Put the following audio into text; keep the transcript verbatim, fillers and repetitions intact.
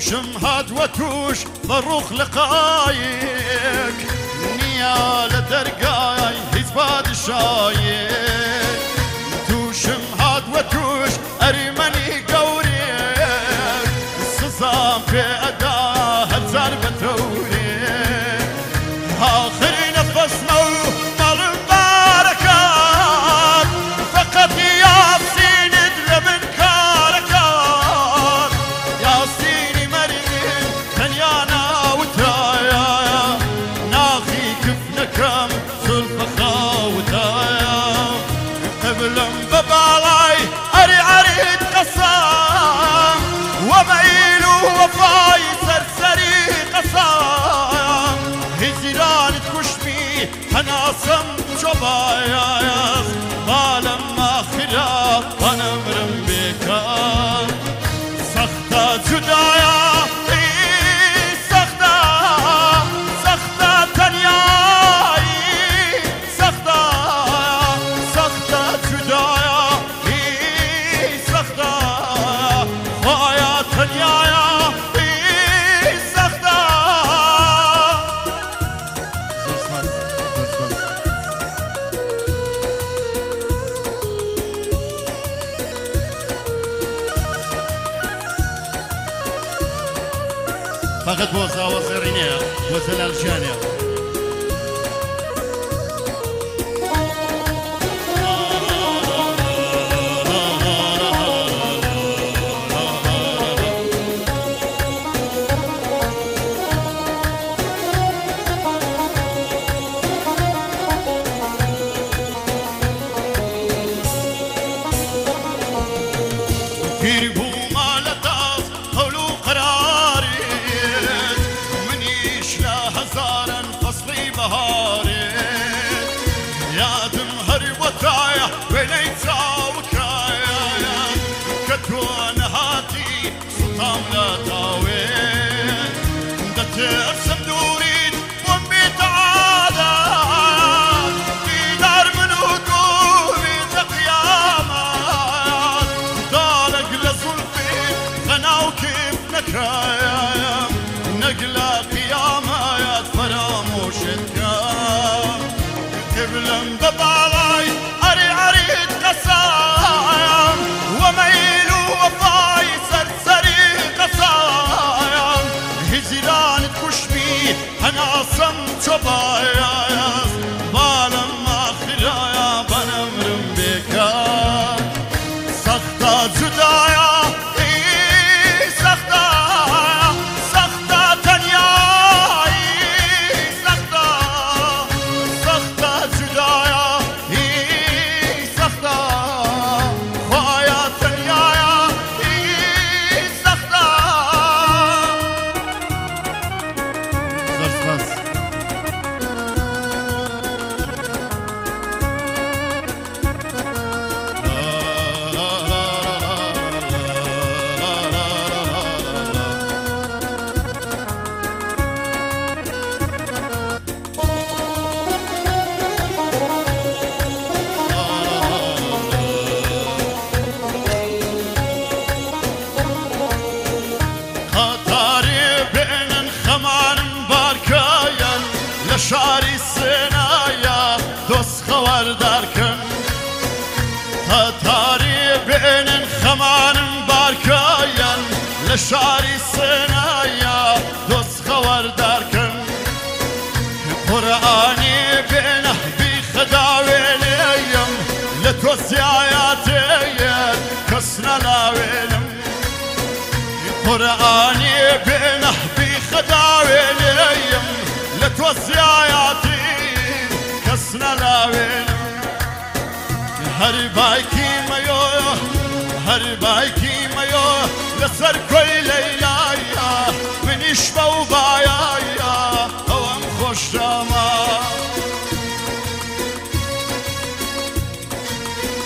توشم هاد وتوش ضروخ لقايك نيال درقاي هزباد الشايك توشم هاد وتوش أريمني قوريك السزام في أداه هزار بتوريك آخر نفسنا مال المباركات فقط ياسين ادلب كاركات ياسين مريم تنيانا وترايا ناخي كفنكم سلفخا وتايا قبلم ببالاي أري عريد قصام ومعيل وفاي سرسري قصام هزيران تكشمي أنا صم جبايا بالما خلاف أنا مرم بكا سختا جدايا سختا سختا تنياي سختا سختا جدايا سختا خايا تنيايا سختا فقط بوزا وزرينيا وزل الجانيا ترسم دوريد وامي تعالى في دار من هدومي تقيامات دارك لزلفي غنا وكيف نكرايا نقلة قيامات فراموش الكام قبلن ببالاي أري عريد قصايم وميل وفاي سرسري قصايم هزيران تكشمي أنا صمت شبايا بالما خلايا بنمرم بكا سختا جدايا سختا سختا تنياي سختا سختا جدايا سختا خايا تنيايا سختا شاري السنايا دوس خوار داركن هتاري بين خمان باركاين لشاري السنايا دوس خوار داركن قرآني بينه بخداوينيم لتوسي آياتي كسنا لاوينم قرآني بينه بخداوينيم لتوسي آياتي كسنا لاوين هر بايكي ميو هر بايكي ميو لسر كوي ليلايا من إشبا وبايايا